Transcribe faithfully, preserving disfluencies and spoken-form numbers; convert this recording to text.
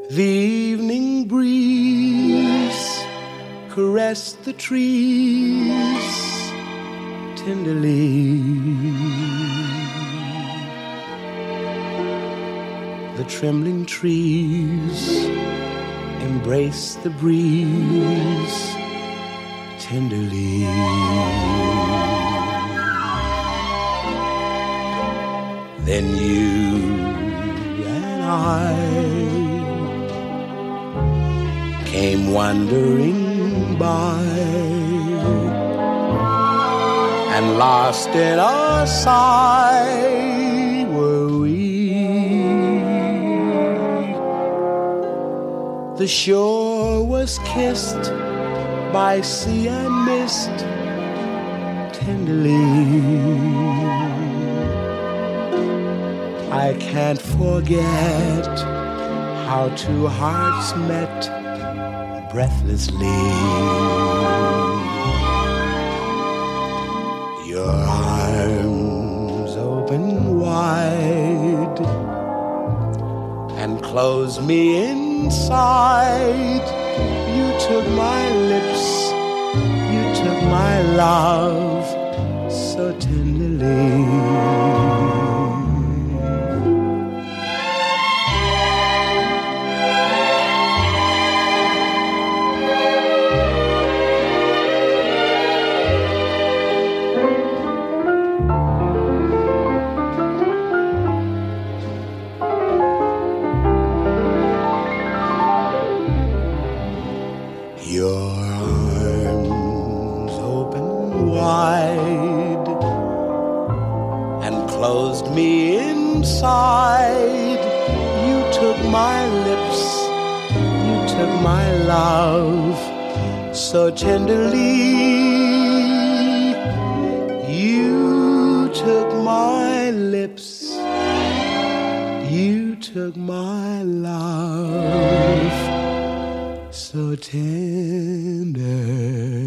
The evening breeze caressed the trees tenderly. The trembling trees embraced the breeze tenderly. Then you and I came wandering by, and lost in a sigh were we. The shore was kissed by sea and mist tenderly. I can't forget how two hearts met breathlessly. Your arms open wide and closed me inside. You took my lips, you took my love so tenderly. Your arms open wide and closed me inside. You took my lips, you took my love so tenderly. You took my lips, you took my love so tender.